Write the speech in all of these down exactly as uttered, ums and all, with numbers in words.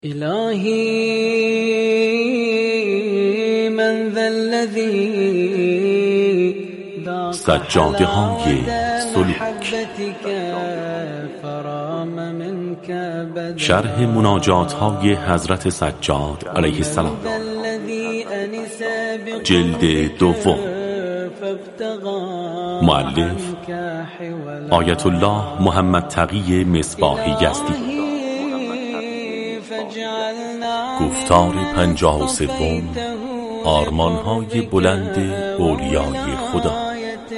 الهی من ذا الذی سجاده های سلوک، شرح مناجات های حضرت سجاد علیه السلام، جلد دوم، مؤلف آیت الله محمد تقی مصباح یزدی. گفتار پنجاه و سوم، آرمان‌های بلند اولیای خدا.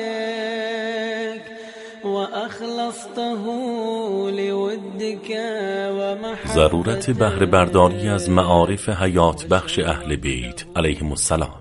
ضرورت بهره برداری از معارف حیات بخش اهل بیت علیهم السلام.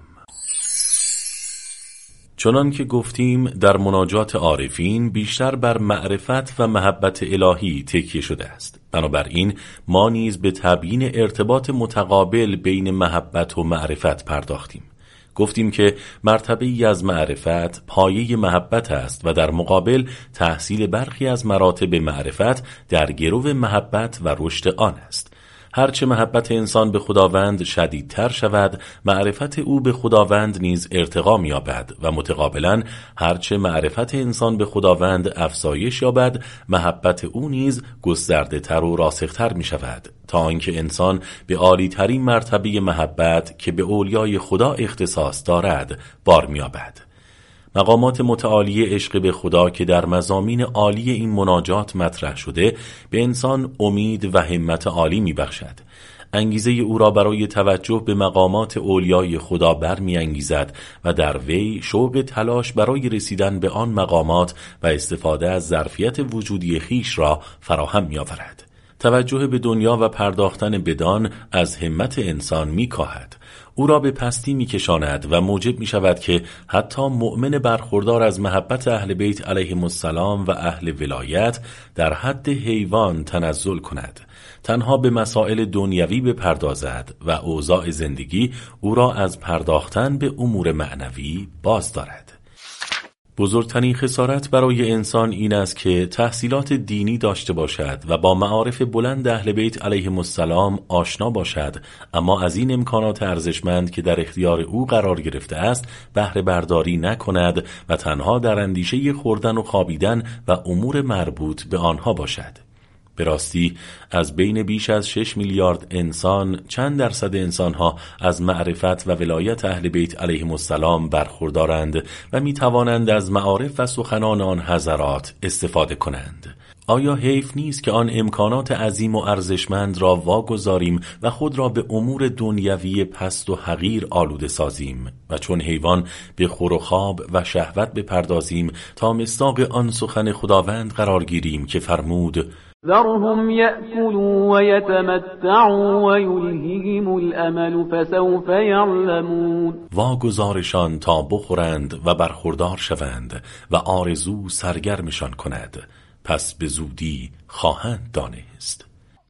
چنان که گفتیم در مناجات عارفین بیشتر بر معرفت و محبت الهی تکیه شده است. بنابراین ما نیز به تبیین ارتباط متقابل بین محبت و معرفت پرداختیم. گفتیم که مرتبه ای از معرفت پایه محبت است و در مقابل تحصیل برخی از مراتب معرفت در گرو محبت و رشد آن است. هرچه محبت انسان به خداوند شدیدتر شود، معرفت او به خداوند نیز ارتقا می‌یابد و متقابلا هرچه معرفت انسان به خداوند افزایش یابد، محبت او نیز گسترده‌تر و راسخ‌تر می‌شود، تا آنکه انسان به عالی‌ترین مرتبه محبت که به اولیای خدا اختصاص دارد بار می‌یابد. مقامات متعالی عشق به خدا که در مضامین عالی این مناجات مطرح شده به انسان امید و همت عالی می بخشد. انگیزه او را برای توجه به مقامات اولیای خدا برمی انگیزد و در وی شوق تلاش برای رسیدن به آن مقامات و استفاده از ظرفیت وجودی خیش را فراهم می آورد. توجه به دنیا و پرداختن بدان از همت انسان می کاهد. او را به پستی می کشاند و موجب می شود که حتی مؤمن برخوردار از محبت اهل بیت علیهم السلام و اهل ولایت در حد حیوان تنزل کند. تنها به مسائل دنیوی بپردازد و اوضاع زندگی او را از پرداختن به امور معنوی باز دارد. بزرگترین خسارت برای انسان این است که تحصیلات دینی داشته باشد و با معارف بلند اهل بیت علیهم السلام آشنا باشد، اما از این امکانات ارزشمند که در اختیار او قرار گرفته است بهره برداری نکند و تنها در اندیشه خوردن و خوابیدن و امور مربوط به آنها باشد. به راستی از بین بیش از شش میلیارد انسان چند درصد انسانها از معرفت و ولایت اهل بیت علیهم السلام برخوردارند و می توانند از معارف و سخنان آن حضرات استفاده کنند؟ آیا حیف نیست که آن امکانات عظیم و ارزشمند را واگذاریم و خود را به امور دنیوی پست و حقیر آلوده سازیم و چون حیوان به خور و خواب و شهوت بپردازیم تا مصداق آن سخن خداوند قرار گیریم که فرمود: ذرهم يأكلوا ويتمتعوا ويلههم الأمل فسوف يعلمون. واگذارشان تا بخورند و برخوردار شوند و آرزو سرگرمشان کند، پس به زودی خواهند دانست.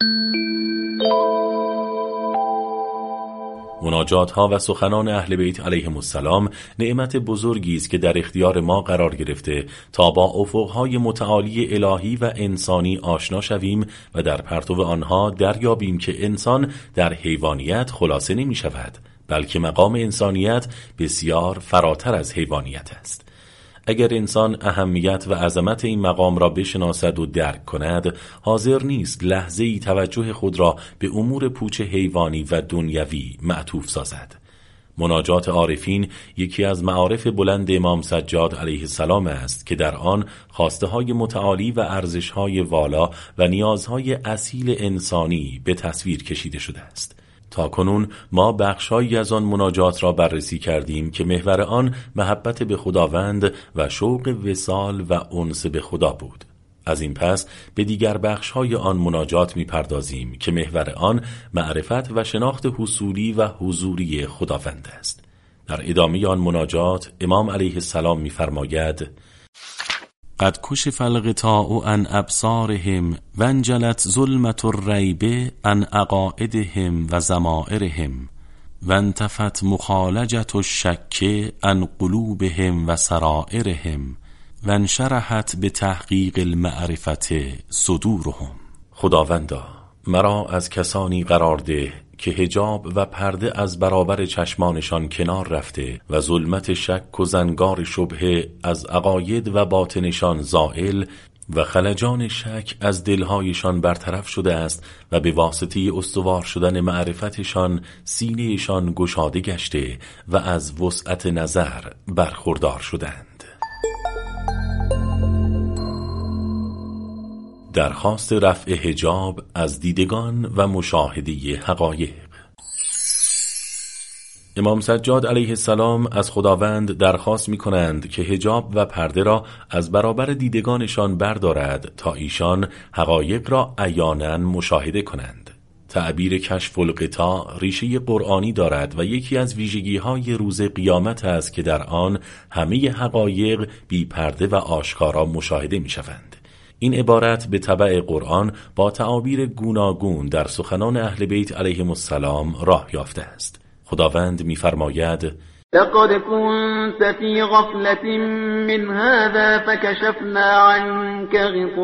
مناجات ها و سخنان اهل بیت علیهم السلام نعمت بزرگی است که در اختیار ما قرار گرفته تا با افقهای متعالی الهی و انسانی آشنا شویم و در پرتو آنها دریابیم که انسان در حیوانیت خلاصه نمی شود، بلکه مقام انسانیت بسیار فراتر از حیوانیت است. اگر انسان اهمیت و عظمت این مقام را بشناسد و درک کند، حاضر نیست لحظه‌ای توجه خود را به امور پوچ حیوانی و دنیوی معطوف سازد. مناجات عارفین یکی از معارف بلند امام سجاد علیه السلام است که در آن خواسته های متعالی و ارزش های والا و نیازهای اصیل انسانی به تصویر کشیده شده است. تا کنون ما بخشایی از آن مناجات را بررسی کردیم که محور آن محبت به خداوند و شوق وصال و انس به خدا بود. از این پس به دیگر بخشهای آن مناجات می پردازیم که محور آن معرفت و شناخت حصولی و حضوری خداوند است. در ادامه آن مناجات امام علیه السلام می فرماید: قد کشف الغطاء عن ابصارهم وانجلت ظلمة الریب عن عقائدهم و ضمائرهم وانتفت مخالجة الشک عن قلوبهم و سرائرهم وانشرحت به تحقیق المعرفت صدورهم. خداوندا مرا از کسانی قرار ده که حجاب و پرده از برابر چشمانشان کنار رفته و ظلمت شک و زنگار شبهه از عقاید و باطنشان زائل و خلجان شک از دلهایشان برطرف شده است و به واسطه استوار شدن معرفتشان سینهشان گشاده گشته و از وسعت نظر برخوردار شدند. درخواست رفع حجاب از دیدگان و مشاهده حقایق. امام سجاد علیه السلام از خداوند درخواست می کنند که حجاب و پرده را از برابر دیدگانشان بردارد تا ایشان حقایق را عیانا مشاهده کنند. تعبیر کشف الغطاء ریشه قرآنی دارد و یکی از ویژگی‌های روز قیامت است که در آن همه حقایق بی پرده و آشکارا مشاهده می شوند. این عبارت به تبع قرآن با تعابیر گوناگون در سخنان اهل بیت علیهم السلام راه یافته است. خداوند می‌فرماید: لقد كنت في غفلة من هذا فكشفنا عنك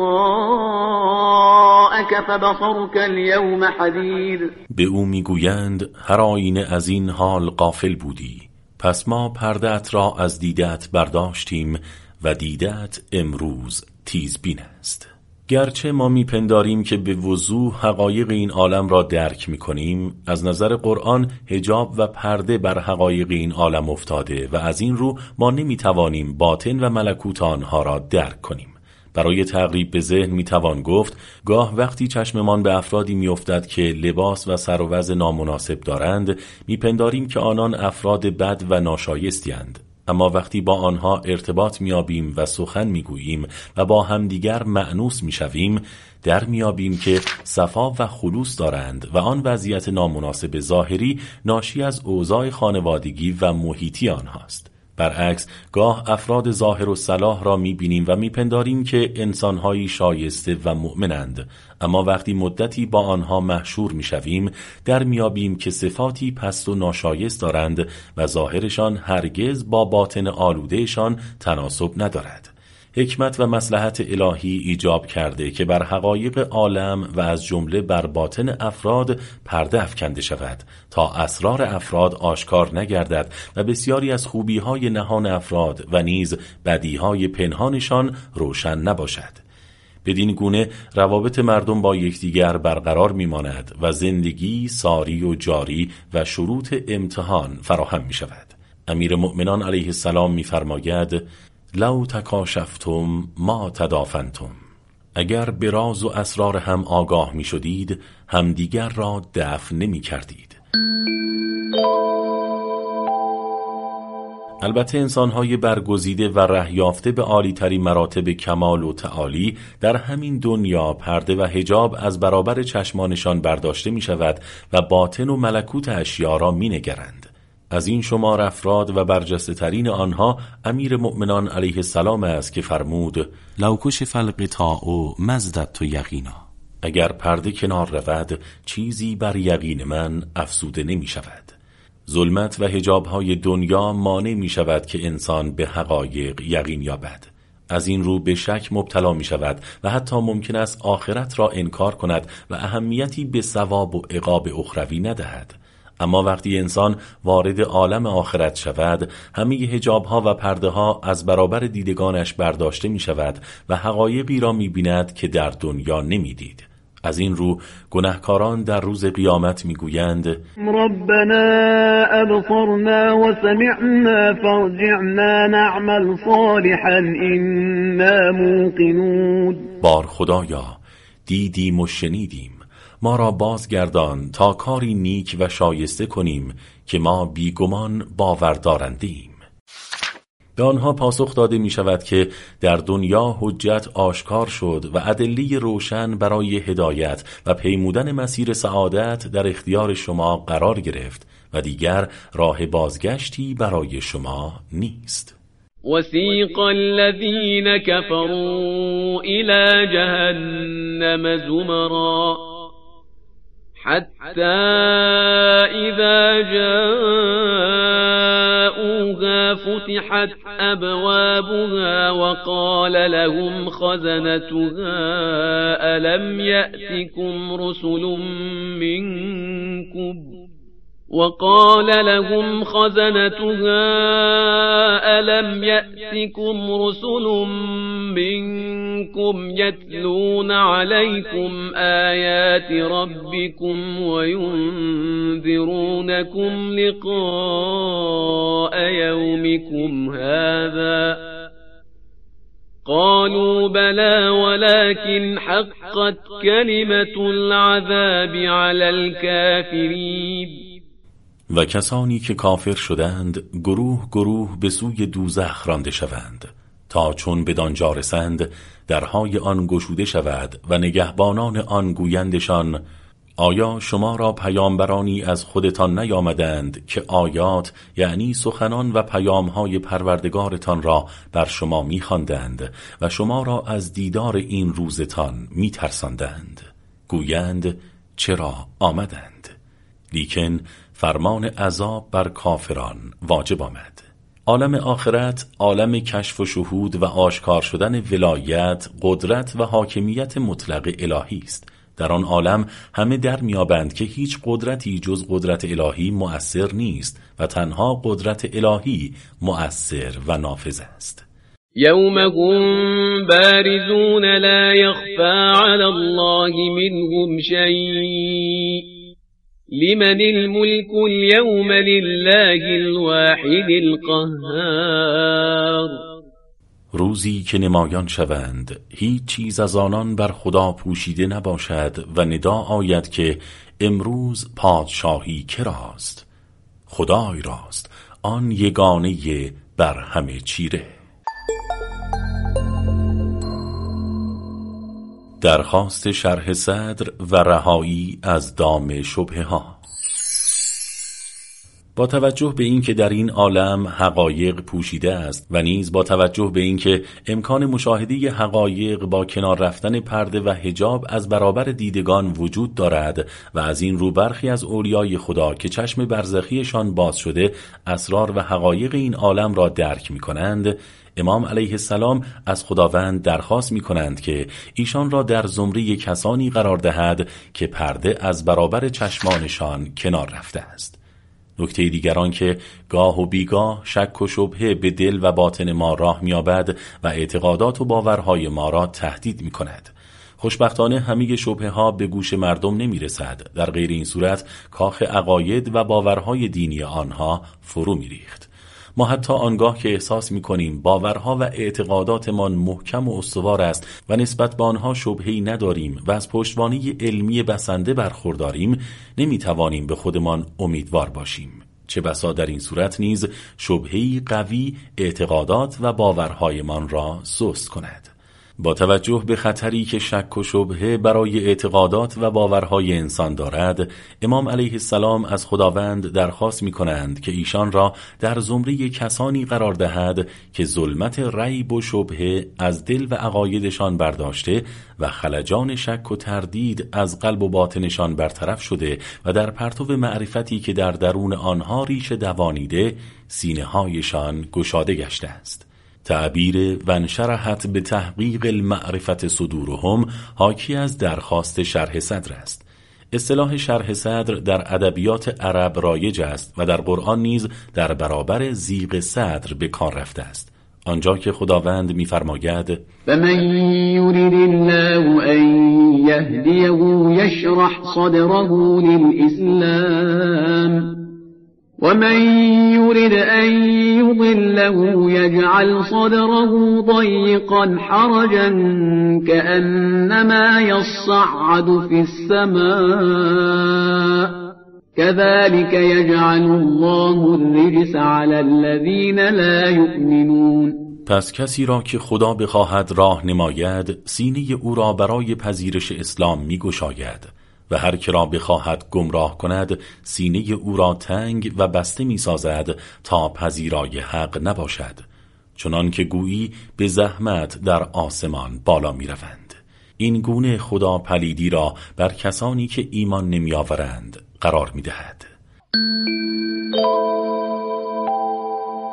غطاءك فبصرك اليوم حديد. به او میگویند هر آینه از این حال غافل بودی، پس ما پرده‌ات را از دیده‌ات برداشتیم و دیده‌ات امروز تیزبین است. گرچه ما میپنداریم که به وضوح حقایق این عالم را درک میکنیم، از نظر قرآن حجاب و پرده بر حقایق این عالم افتاده و از این رو ما نمیتوانیم باطن و ملکوت آنها را درک کنیم. برای تقریب به ذهن میتوان گفت گاه وقتی چشممان به افرادی میافتد که لباس و سر و وضع نامناسب دارند، میپنداریم که آنان افراد بد و ناشایستی اند. اما وقتی با آنها ارتباط میابیم و سخن میگوییم و با همدیگر مأنوس میشویم، در میابیم که صفا و خلوص دارند و آن وضعیت نامناسب ظاهری ناشی از اوضاع خانوادگی و محیطی آنهاست. برعکس گاه افراد ظاهر و صلاح را میبینیم و میپنداریم که انسانهایی شایسته و مؤمنند، اما وقتی مدتی با آنها محشور میشویم در میابیم که صفاتی پست و ناشایست دارند و ظاهرشان هرگز با باطن آلودهشان تناسب ندارد. حکمت و مصلحت الهی ایجاب کرده که بر حقایق عالم و از جمله بر باطن افراد پرده افکنده شود تا اسرار افراد آشکار نگردد و بسیاری از خوبی‌های نهان افراد و نیز بدیهای پنهانشان روشن نباشد. بدین گونه روابط مردم با یکدیگر برقرار می‌ماند و زندگی ساری و جاری و شروط امتحان فراهم می‌شود. امیر مؤمنان علیه السلام می‌فرماید: لو تکاشفتم ما تدافنتم. اگر به راز و اسرار هم آگاه می شدید همدیگر را دفن نمی کردید. البته انسان‌های برگزیده و رهیافته به عالی‌ترین مراتب کمال و تعالی در همین دنیا پرده و حجاب از برابر چشمانشان برداشته می شود و باطن و ملکوت اشیا را می نگرند. از این شمار افراد و برجسته ترین آنها امیر مؤمنان علیه السلام است که فرمود: لو کشف الغطاء مزددت یقینا. اگر پرده کنار رود چیزی بر یقین من افزوده نمی شود. ظلمت و حجاب‌های دنیا مانع می شود که انسان به حقایق یقین یابد. از این رو به شک مبتلا می شود و حتی ممکن است آخرت را انکار کند و اهمیتی به ثواب و عقاب اخروی ندهد. اما وقتی انسان وارد عالم آخرت شود، همه حجاب‌ها و پرده‌ها از برابر دیدگانش برداشته می شود و حقایقی را می بیند که در دنیا نمی دید. از این رو گناهکاران در روز قیامت می گویند: ربنا ابصرنا و سمعنا فارجعنا نعمل صالحا انا موقنون. بار خدایا، دیدیم و شنیدیم، ما را بازگردان تا کاری نیک و شایسته کنیم که ما بیگمان باوردارندیم. به آنها پاسخ داده می شود که در دنیا حجت آشکار شد و ادله روشن برای هدایت و پیمودن مسیر سعادت در اختیار شما قرار گرفت و دیگر راه بازگشتی برای شما نیست. وسیق الذین کفروا الی جهنم زمرا حتى إذا جاءوها فتحت أبوابها وقال لهم خزنتها ألم يأتكم رسل منكم وقال لهم خزنتها ألم يأتكم رسل منكم يتلون عليكم آيات ربكم وينذرونكم لقاء يومكم هذا قالوا بلى ولكن حقت كلمة العذاب على الكافرين. و کسانی که کافر شدند گروه گروه به سوی دوزخ رانده شوند تا چون بدانجا رسند درهای آن گشوده شود و نگهبانان آن گویندشان آیا شما را پیامبرانی از خودتان نیامدند که آیات یعنی سخنان و پیامهای پروردگارتان را بر شما می‌خواندند و شما را از دیدار این روزتان می‌ترساندند؟ گویند چرا آمدند؟ لیکن فرمان عذاب بر کافران واجب آمد. عالم آخرت عالم کشف و شهود و آشکار شدن ولایت، قدرت و حاکمیت مطلق الهی است. در آن عالم همه در میابند که هیچ قدرتی جز قدرت الهی مؤثر نیست و تنها قدرت الهی مؤثر و نافذ است. یوم هم بارزون لا یخفى علی الله منهم شیء لمن الملك اليوم لله الواحد القهار. روزی که نمایان شوند هیچ چیز از آنان بر خدا پوشیده نباشد و ندا آید که امروز پادشاهی کراست؟ خدای راست، آن یگانه بر همه چیره. درخواست شرح صدر و رهایی از دام شبهه ها. با توجه به اینکه در این عالم حقایق پوشیده است و نیز با توجه به اینکه امکان مشاهده حقایق با کنار رفتن پرده و حجاب از برابر دیدگان وجود دارد و از این رو برخی از اولیای خدا که چشم برزخیشان باز شده اسرار و حقایق این عالم را درک می کنند، امام علیه السلام از خداوند درخواست می کنند که ایشان را در زمره کسانی قرار دهد که پرده از برابر چشمانشان کنار رفته است. نکته دیگران که گاه و بیگاه شک و شبهه به دل و باطن ما راه می‌یابد و اعتقادات و باورهای ما را تهدید می‌کند. خوشبختانه همه شبهه ها به گوش مردم نمی‌رسد. در غیر این صورت کاخ عقاید و باورهای دینی آنها فرو می‌ریخت. ما حتی آنگاه که احساس می‌کنیم باورها و اعتقاداتمان محکم و استوار است و نسبت به آنها شبهه‌ای نداریم و از پشتوانه علمی بسنده برخورداریم، نمی‌توانیم به خودمان امیدوار باشیم. چه بسا در این صورت نیز شبهه‌ای قوی اعتقادات و باورهایمان را سست کند. با توجه به خطری که شک و شبهه برای اعتقادات و باورهای انسان دارد، امام علیه السلام از خداوند درخواست می کنند که ایشان را در زمره کسانی قرار دهد که ظلمت ریب و شبهه از دل و عقایدشان برداشته و خلجان شک و تردید از قلب و باطنشان برطرف شده و در پرتو معرفتی که در درون آنها ریشه دوانیده سینه هایشان گشاده گشته است. تعبیر وانشرحت به تحقیق المعرفت صدورهم حاکی از درخواست شرح صدر است. اصطلاح شرح صدر در ادبیات عرب رایج است و در قرآن نیز در برابر ضیق صدر به کار رفته است. آنجا که خداوند می‌فرماید فمن یرید الله ان یهدیه یشرح صدره للاسلام ومن يرد أن يضله يجعل صدره ضيقا حرجا كأنما يصعد في السماء كذلك يجعل الله الرجس على الذين لا يؤمنون. پس کسی را که خدا بخواهد راه نماید سینه او را برای پذیرش اسلام می گشاید و هر که را بخواهد گمراه کند سینه او را تنگ و بسته می سازد تا پذیرای حق نباشد، چنان که گویی به زحمت در آسمان بالا می روند. این گونه خدا پلیدی را بر کسانی که ایمان نمی آورند قرار می دهد.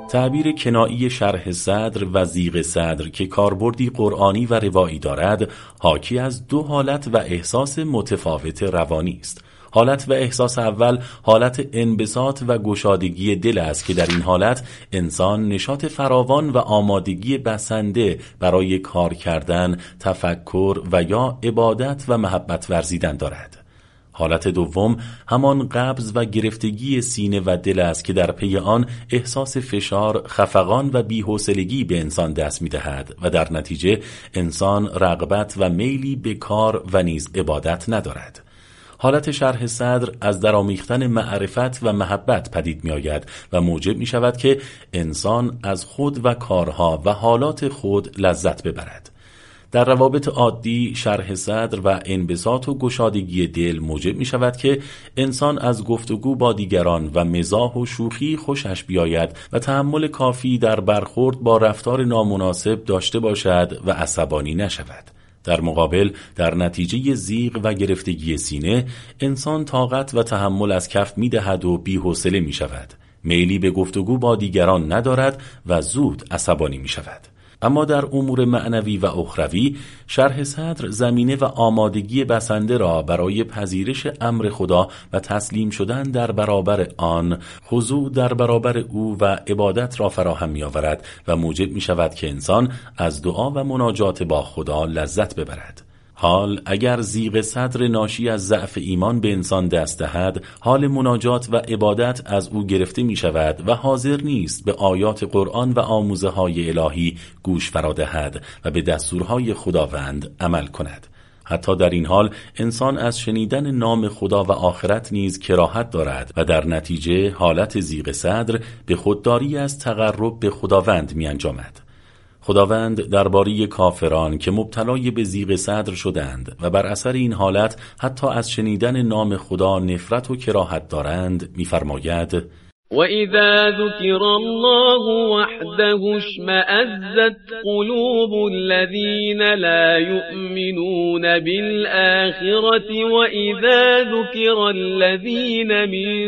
تعبیر کنایی شرح صدر و ضیق صدر که کاربردی قرآنی و روایی دارد، حاکی از دو حالت و احساس متفاوت روانی است. حالت و احساس اول حالت انبساط و گشادگی دل است که در این حالت انسان نشاط فراوان و آمادگی بسنده برای کار کردن، تفکر و یا عبادت و محبت ورزیدن دارد. حالت دوم همان قبض و گرفتگی سینه و دل است که در پی آن احساس فشار، خفقان و بی‌حوصلگی به انسان دست می‌دهد و در نتیجه انسان رغبت و میلی به کار و نیز عبادت ندارد. حالت شرح صدر از درآمیختن معرفت و محبت پدید می آید و موجب می شود که انسان از خود و کارها و حالات خود لذت ببرد. در روابط عادی شرح صدر و انبساط و گشادگی دل موجب می شود که انسان از گفتگو با دیگران و مزاح و شوخی خوشش بیاید و تحمل کافی در برخورد با رفتار نامناسب داشته باشد و عصبانی نشود. در مقابل در نتیجه ضیق و گرفتگی سینه انسان طاقت و تحمل از کف می دهد و بی‌حوصله می شود. میلی به گفتگو با دیگران ندارد و زود عصبانی می شود. اما در امور معنوی و اخروی شرح صدر زمینه و آمادگی بسنده را برای پذیرش امر خدا و تسلیم شدن در برابر آن، خضوع در برابر او و عبادت را فراهم می آورد و موجب می شود که انسان از دعا و مناجات با خدا لذت ببرد. حال اگر ضیق صدر ناشی از ضعف ایمان به انسان دست دهد، حال مناجات و عبادت از او گرفته می شود و حاضر نیست به آیات قرآن و آموزه های الهی گوش فرا دهد و به دستورهای خداوند عمل کند. حتی در این حال انسان از شنیدن نام خدا و آخرت نیز کراهت دارد و در نتیجه حالت ضیق صدر به خودداری از تقرب به خداوند می انجامد. خداوند درباره کافران که مبتلای به ضیق صدر شدند و بر اثر این حالت حتی از شنیدن نام خدا نفرت و کراهت دارند می‌فرماید: وَإِذَا ذُكِرَ اللَّهُ وَحْدَهُ اشْمَأَزَّتْ قُلُوبُ الَّذِينَ لَا يُؤْمِنُونَ بِالْآخِرَةِ وَإِذَا ذُكِرَ الَّذِينَ مِن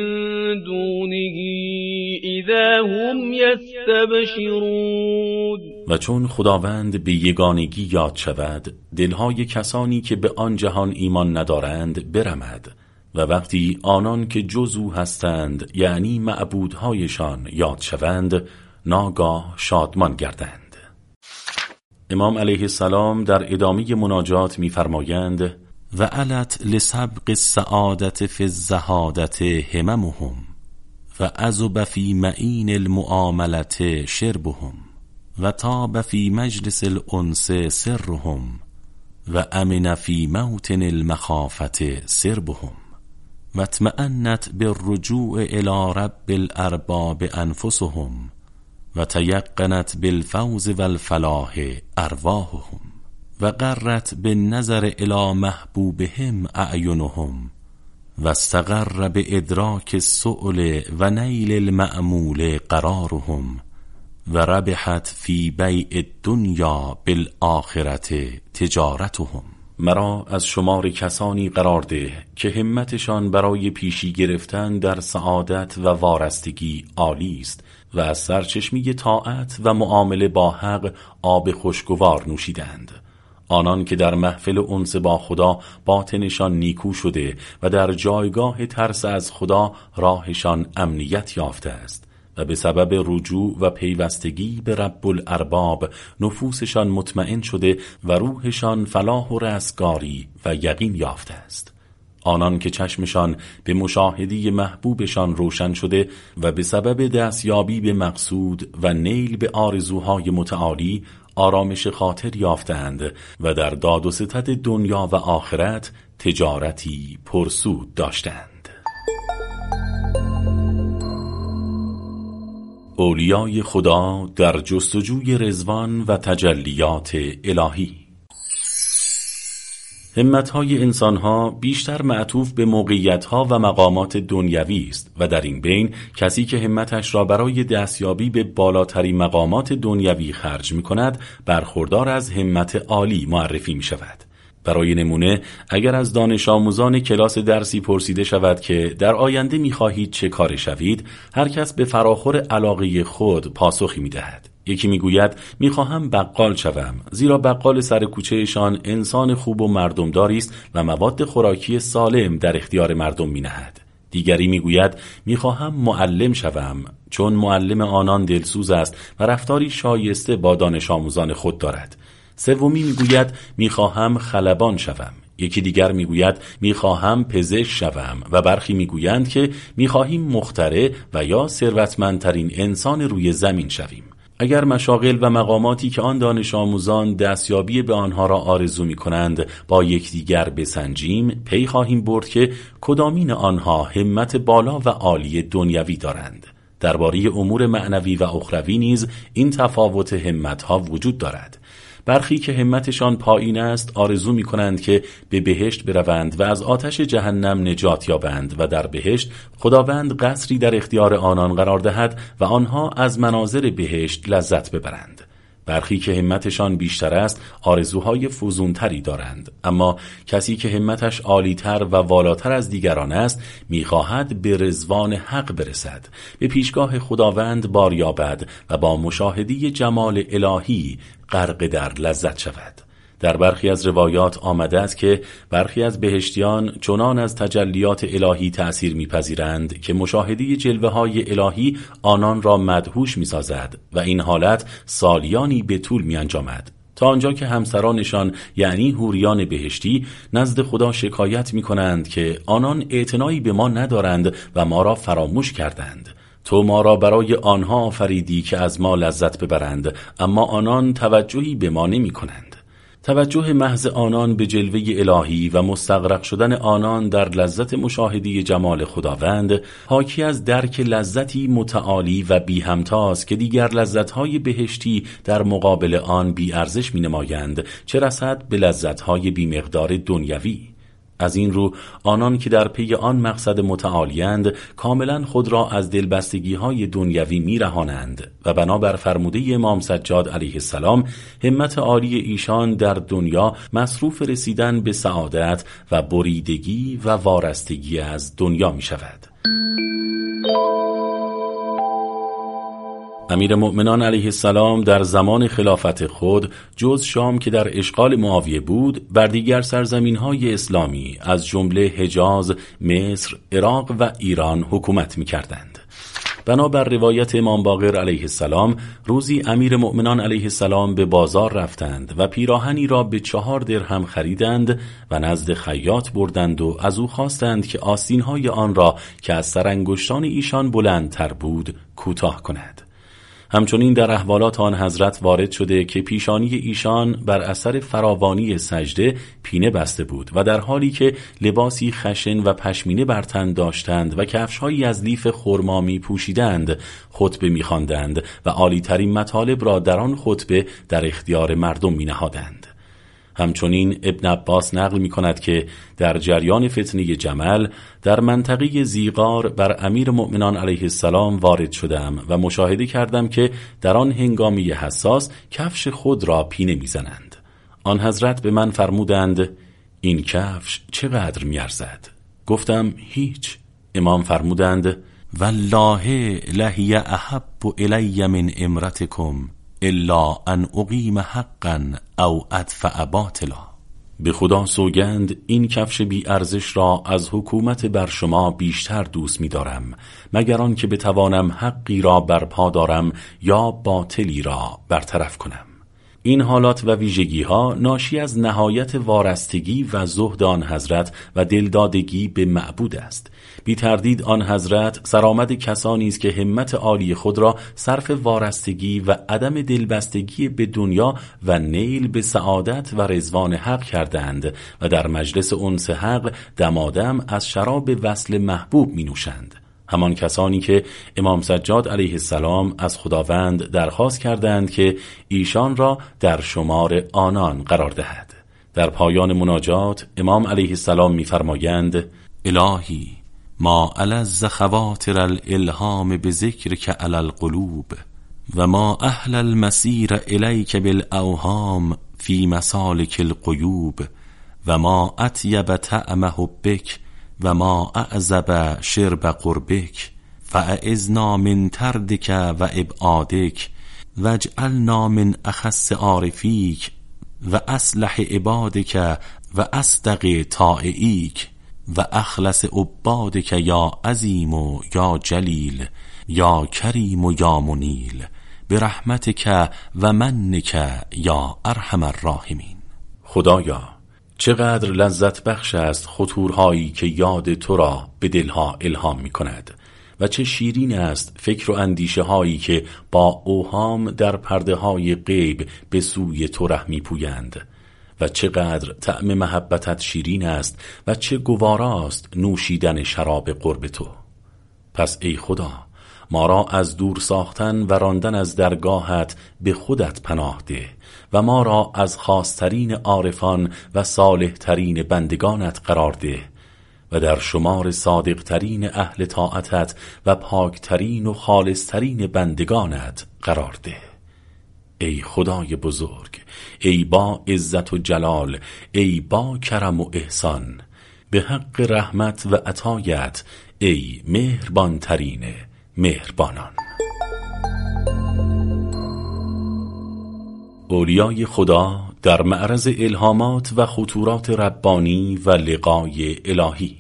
دُونِهِ إِذَا هُمْ يَسْتَبْشِرُونَ. و چون خداوند به یگانگی یاد شود، دلهای کسانی که به آن جهان ایمان ندارند برمد و وقتی آنان که جز او هستند یعنی معبودهایشان یاد شوند ناگاه شادمان گردند. امام علیه السلام در ادامه مناجات می‌فرمایند: و علت لسبق السعادت فی الزهادت هممهم و عذب فی معین المعاملت شربهم و طاب فی مجلس الانس سرهم و امن فی موطن المخافت سربهم و اطمأنت بالرجوع الی رب الارباب انفسهم و تیقنت بالفوز والفلاح ارواحهم و قرت بالنظر الی محبوبهم اعینهم و استقر بادراک السؤل و نیل المأمول قرارهم و ربحت فی بیع الدنیا بالآخرت تجارتهم. مرا از شمار کسانی قرار ده که همتشان برای پیشی گرفتن در سعادت و وارستگی عالی است و از سرچشمی طاعت و معامله با حق آب خوشگوار نوشیدند. آنان که در محفل انس با خدا باطنشان نیکو شده و در جایگاه ترس از خدا راهشان امنیت یافته است و به سبب رجوع و پیوستگی به رب الارباب نفوسشان مطمئن شده و روحشان فلاح و رستگاری و یقین یافته است. آنان که چشمشان به مشاهده محبوبشان روشن شده و به سبب دستیابی به مقصود و نیل به آرزوهای متعالی آرامش خاطر یافتند و در داد و ستد دنیا و آخرت تجارتی پرسود داشتند. اولیای خدا در جستجوی رضوان و تجلیات الهی. همت‌های انسان‌ها بیشتر معطوف به موقعیت‌ها و مقامات دنیوی است و در این بین کسی که همتش را برای دستیابی به بالاترین مقامات دنیوی خرج می‌کند برخوردار از همت عالی معرفی می‌شود. برای نمونه اگر از دانش آموزان کلاس درسی پرسیده شود که در آینده می‌خواهید چه کار شوید، هر کس به فراخور علاقه خود پاسخی می‌دهد. یکی میگوید میخواهم بقال شوم، زیرا بقال سر کوچهشان انسان خوب و مردمداری است و مواد خوراکی سالم در اختیار مردم مینهد. دیگری میگوید میخواهم معلم شوم، چون معلم آنان دلسوز است و رفتاری شایسته با دانش آموزان خود دارد. سومی میگوید میخواهم خلبان شوم. یکی دیگر میگوید میخواهم پزشک شوم و برخی میگویند که میخواهیم مخترع و یا ثروتمندترین انسان روی زمین شویم. اگر مشاغل و مقاماتی که آن دانش آموزان دستیابی به آنها را آرزو می کنند با یکدیگر بسنجیم، پی خواهیم برد که کدامین آنها همت بالا و عالی دنیوی دارند. درباره امور معنوی و اخروی نیز این تفاوت همتها وجود دارد. برخی که همتشان پایین است آرزو می کنند که به بهشت بروند و از آتش جهنم نجات یابند و در بهشت خداوند قصری در اختیار آنان قرار دهد و آنها از مناظر بهشت لذت ببرند. برخی که همتشان بیشتر است آرزوهای فزونتری دارند، اما کسی که همتش عالیتر و والاتر از دیگران است میخواهد به رضوان حق برسد، به پیشگاه خداوند بار یابد و با مشاهده جمال الهی غرق در لذت شود. در برخی از روایات آمده است که برخی از بهشتیان چنان از تجلیات الهی تأثیر می‌پذیرند که مشاهده جلوه‌های الهی آنان را مدهوش می‌سازد و این حالت سالیانی به طول می‌انجامد، تا آنجا که همسرانشان یعنی حوریان بهشتی نزد خدا شکایت می‌کنند که آنان اعتنایی به ما ندارند و ما را فراموش کردند. تو ما را برای آنها آفریدی که از ما لذت ببرند، اما آنان توجهی به ما نمی‌کنند. توجه محض آنان به جلوه الهی و مستغرق شدن آنان در لذت مشاهده جمال خداوند حاکی از درک لذتی متعالی و بی همتاست که دیگر لذت‌های بهشتی در مقابل آن بی ارزش می‌نمایند، چه رسد به لذت‌های بی مقدار دنیوی. از این رو آنان که در پی آن مقصد متعالی‌اند کاملا خود را از دلبستگی‌های دنیوی می‌رهانند و بنابر فرموده امام سجاد علیه السلام همت عالی ایشان در دنیا مصروف رسیدن به سعادت و بریدگی و وارستگی از دنیا می‌شود. امیر مؤمنان علیه السلام در زمان خلافت خود جز شام که در اشغال معاویه بود، بر دیگر سرزمین‌های اسلامی از جمله حجاز، مصر، عراق و ایران حکومت می‌کردند. بنابر روایت امام باقر علیه السلام روزی امیر مؤمنان علیه السلام به بازار رفتند و پیراهنی را به چهار درهم خریدند و نزد خیاط بردند و از او خواستند که آستین‌های آن را که از سرانگشتان ایشان بلندتر بود کوتاه کند. همچنین در احوالات آن حضرت وارد شده که پیشانی ایشان بر اثر فراوانی سجده پینه بسته بود و در حالی که لباسی خشن و پشمینه بر تن داشتند و کفش‌هایی از لیف خرما می پوشیدند خطبه می خواندند و عالی‌ترین مطالب را در آن خطبه در اختیار مردم می نهادند. همچنین ابن عباس نقل می کند که در جریان فتنه جمل در منطقه زیغار بر امیر مؤمنان علیه السلام وارد شدم و مشاهده کردم که در آن هنگامی حساس کفش خود را پینه می زنند. آن حضرت به من فرمودند این کفش چقدر می ارزد؟ گفتم هیچ. امام فرمودند والله لهی احب الی من امرتکم الا ان اقیم حقا او ادفع باطلا. به خدا سوگند این کفش بی ارزش را از حکومت بر شما بیشتر دوست می دارم مگر آن که بتوانم حقی را برپا دارم یا باطلی را برطرف کنم. این حالات و ویژگی ها ناشی از نهایت وارستگی و زهد آن حضرت و دلدادگی به معبود است. بی تردید آن حضرت سرآمد کسانی است که همت عالی خود را صرف وارستگی و عدم دلبستگی به دنیا و نیل به سعادت و رضوان حق کردند و در مجلس انس حق دمادم از شراب وصل محبوب می نوشند. همان کسانی که امام سجاد علیه السلام از خداوند درخواست کردند که ایشان را در شمار آنان قرار دهد. در پایان مناجات امام علیه السلام می‌فرمایند الهی ما الذ خواتر الالهام بذکرک علی القلوب و ما اهل المسیر الیک بالاوهام فی مسالک الغیوب و ما اطیب طعم حبک و ما اعذب شرب قربک فاعذنا من طردک و ابعادک واجعلنا من اخص عارفیک و اصلح عبادک و اصدق طائعیک و اخلص عبادک یا عظیم و یا جلیل یا کریم و یا منیل برحمتک و منک یا ارحم الراحمین. خدایا چقدر لذت بخش است خطورهایی که یاد تو را به دلها الهام می کند و چه شیرین است فکر و اندیشه هایی که با اوهام در پرده های غیب به سوی تو ره می پویند و چقدر طعم محبتت شیرین است و چه گواراست نوشیدن شراب قرب تو. پس ای خدا ما را از دور ساختن و راندن از درگاهت به خودت پناه ده و ما را از خاصترین عارفان و صالحترین بندگانت قرار ده و در شمار صادقترین اهل طاعتت و پاکترین و خالصترین بندگانت قرار ده. ای خدای بزرگ، ای با عزت و جلال، ای با کرم و احسان، به حق رحمت و عطایت ای مهربان ترین مهربانان. اولیای خدا در معرض الهامات و خطورات ربانی و لقای الهی.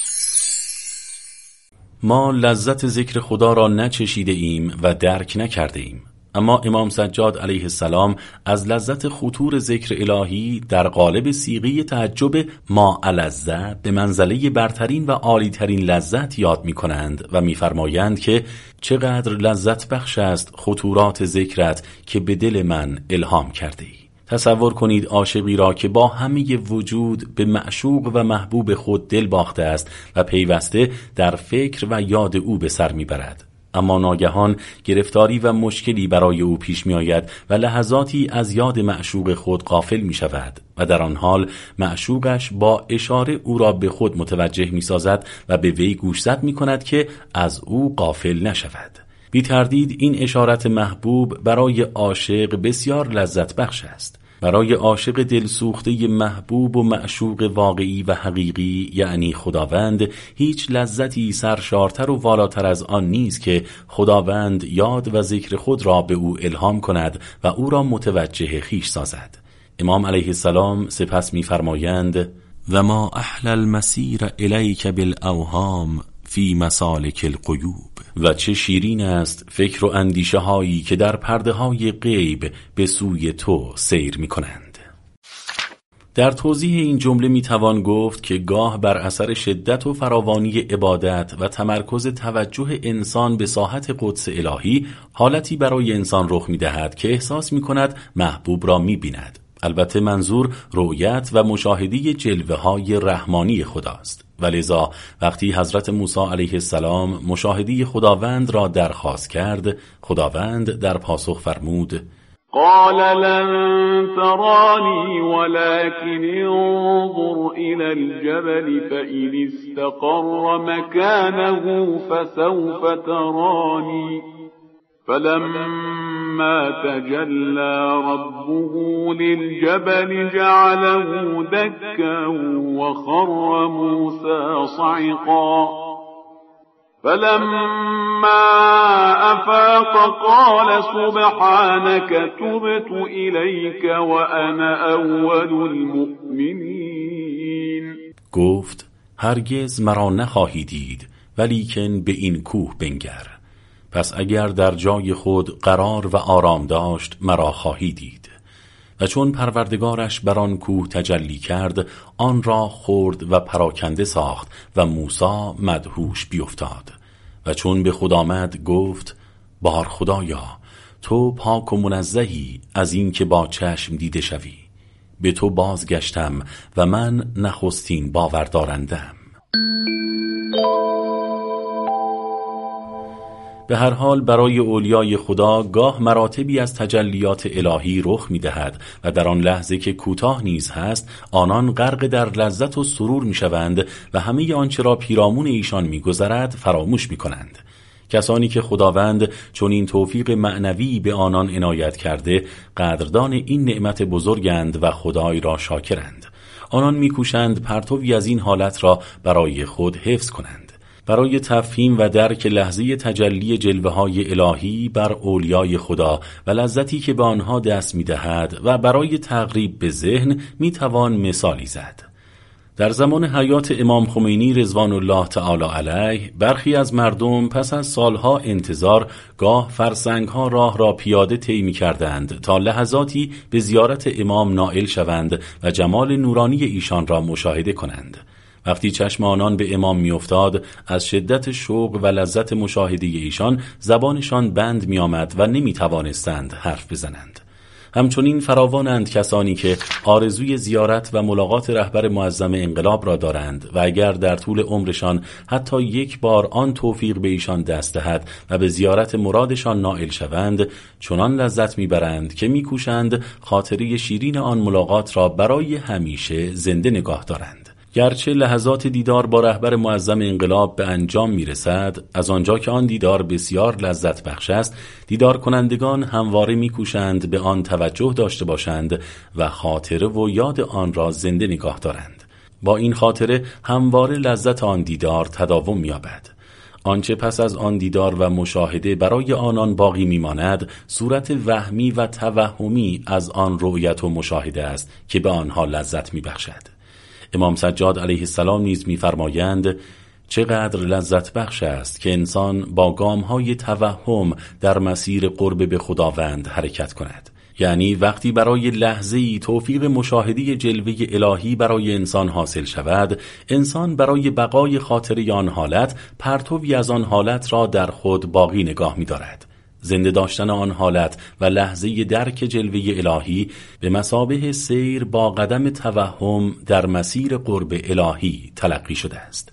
ما لذت ذکر خدا را نچشیده ایم و درک نکرده ایم، اما امام سجاد علیه السلام از لذت خطور ذکر الهی در قالب صیغه تعجب ما الذة به منزله برترین و عالیترین لذت یاد می کنند و می فرمایند که چقدر لذت بخش است خطورات ذکرت که به دل من الهام کرده ای. تصور کنید عاشقی را که با همه وجود به معشوق و محبوب خود دل باخته است و پیوسته در فکر و یاد او به سر می برد، اما ناگهان گرفتاری و مشکلی برای او پیش می آید و لحظاتی از یاد معشوق خود غافل می شود و در آن حال معشوقش با اشاره او را به خود متوجه می سازد و به وی گوشزد می کند که از او غافل نشود. بی تردید این اشارت محبوب برای عاشق بسیار لذت بخش است. برای عاشق دلسوخته محبوب و معشوق واقعی و حقیقی یعنی خداوند هیچ لذتی سرشارتر و والاتر از آن نیست که خداوند یاد و ذکر خود را به او الهام کند و او را متوجه خویش سازد. امام علیه السلام سپس می‌فرمایند و ما احلى المسیر الیک بالاوهام فی مسالک الغیوب، و چه شیرین است فکر و اندیشه هایی که در پرده های غیب به سوی تو سیر می کنند. در توضیح این جمله می توان گفت که گاه بر اثر شدت و فراوانی عبادت و تمرکز توجه انسان به ساحت قدس الهی حالتی برای انسان رخ می دهد که احساس می کند محبوب را می بیند. البته منظور رؤیت و مشاهده جلوه های رحمانی خداست، ولذا وقتی حضرت موسی علیه السلام مشاهده خداوند را درخواست کرد، خداوند در پاسخ فرمود قال لن ترانی ولكن انظر إلى الجبل فإن استقر مكانه فسوف تراني فلما تجلى ربه للجبل جعله دكا وخر موسى صعقا فلما أفاق قال سبحانك تبت إليك وأنا أول المؤمنين. گفت هرگز مرا نخواهی دید ولیکن به این کوه بنگر، پس اگر در جای خود قرار و آرام داشت مرا خواهی دید. و چون پروردگارش بر آن کوه تجلی کرد آن را خرد و پراکنده ساخت و موسی مدهوش بیفتاد و چون به خود آمد گفت بار خدایا تو پاک و منزهی از این که با چشم دیده شوی، به تو بازگشتم و من نخستین باوردارندم. به هر حال برای اولیای خدا گاه مراتبی از تجلیات الهی رخ می دهد و در آن لحظه که کوتاه نیز هست آنان غرق در لذت و سرور می شوند و همه آنچه را پیرامون ایشان می گذرد فراموش می کنند. کسانی که خداوند چون این توفیق معنوی به آنان عنایت کرده قدردان این نعمت بزرگند و خدای را شاکرند. آنان می‌کوشند پرتوی از این حالت را برای خود حفظ کنند. برای تفهیم و درک لحظه تجلی جلوه‌های الهی بر اولیای خدا و لذتی که به آنها دست می‌دهد و برای تقریب به ذهن می‌توان مثالی زد. در زمان حیات امام خمینی رضوان الله تعالی علیه برخی از مردم پس از سالها انتظار گاه فرسنگها راه را پیاده طی می‌کردند تا لحظاتی به زیارت امام نائل شوند و جمال نورانی ایشان را مشاهده کنند. وقتی چشم آنان به امام میافتاد، از شدت شوق و لذت مشاهده ایشان زبانشان بند میآمد و نمیتوانستند حرف بزنند. همچنین فراوانند کسانی که آرزوی زیارت و ملاقات رهبر معظم انقلاب را دارند و اگر در طول عمرشان حتی یک بار آن توفیق به ایشان دست دهد و به زیارت مرادشان نائل شوند، چنان لذت میبرند که میکوشند خاطره شیرین آن ملاقات را برای همیشه زنده نگاه دارند. گرچه لحظات دیدار با رهبر معظم انقلاب به انجام میرسد، از آنجا که آن دیدار بسیار لذت بخش است، دیدار کنندگان همواره میکوشند به آن توجه داشته باشند و خاطره و یاد آن را زنده نگاه دارند. با این خاطره همواره لذت آن دیدار تداوم می‌یابد. آنچه پس از آن دیدار و مشاهده برای آنان باقی میماند، صورت وهمی و توهمی از آن رؤیت و مشاهده است که به آنها لذت میبخشد. امام سجاد علیه السلام نیز می‌فرمایند چقدر لذت بخش است که انسان با گام‌های توهم در مسیر قرب به خداوند حرکت کند. یعنی وقتی برای لحظه‌ای توفیق مشاهده جلوه الهی برای انسان حاصل شود، انسان برای بقای خاطره آن حالت پرتوی از آن حالت را در خود باقی نگاه می‌دارد. زنده داشتن آن حالت و لحظه درک جلوه الهی به مثابه سیر با قدم توهم در مسیر قرب الهی تلقی شده است.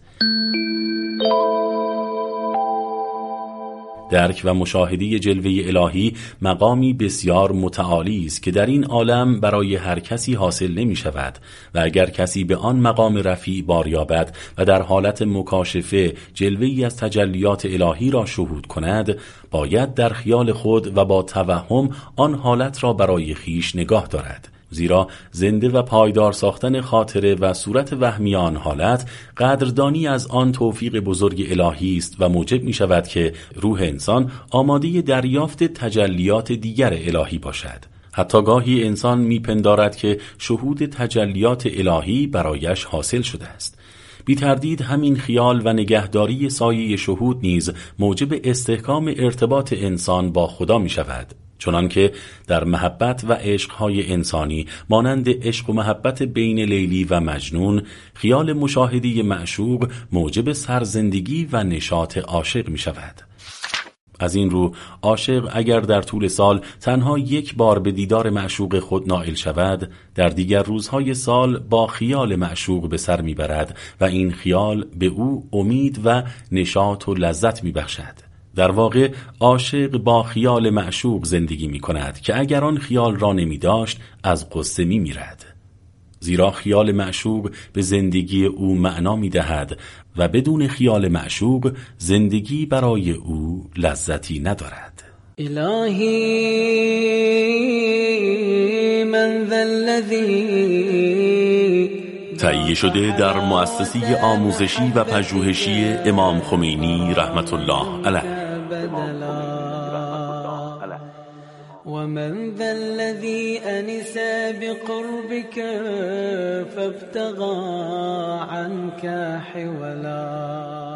درک و مشاهده جلوه الهی مقامی بسیار متعالی است که در این عالم برای هر کسی حاصل نمی شود و اگر کسی به آن مقام رفیع بار یابد و در حالت مکاشفه جلوه‌ای از تجلیات الهی را شهود کند، باید در خیال خود و با توهم آن حالت را برای خیش نگاه دارد. زیرا زنده و پایدار ساختن خاطره و صورت وهمی آن حالت قدردانی از آن توفیق بزرگ الهی است و موجب می شود که روح انسان آماده دریافت تجلیات دیگر الهی باشد. حتی گاهی انسان می پندارد که شهود تجلیات الهی برایش حاصل شده است. بی تردید همین خیال و نگهداری سایه شهود نیز موجب استحکام ارتباط انسان با خدا می شود. چنانکه در محبت و عشقهای انسانی مانند عشق و محبت بین لیلی و مجنون، خیال مشاهده معشوق موجب سرزندگی و نشاط عاشق می شود. از این رو عاشق اگر در طول سال تنها یک بار به دیدار معشوق خود نائل شود، در دیگر روزهای سال با خیال معشوق به سر می برد و این خیال به او امید و نشاط و لذت می بخشد. در واقع عاشق با خیال معشوق زندگی می کند که اگر آن خیال را نمی داشت از غصه می میرد. زیرا خیال معشوق به زندگی او معنا می دهد و بدون خیال معشوق زندگی برای او لذتی ندارد. الهی من ذا الذی تهیه شده در مؤسسه آموزشی و پژوهشی امام خمینی رحمت الله علیه. ومن ذا الذي أنس بقربك فابتغى عنك حولا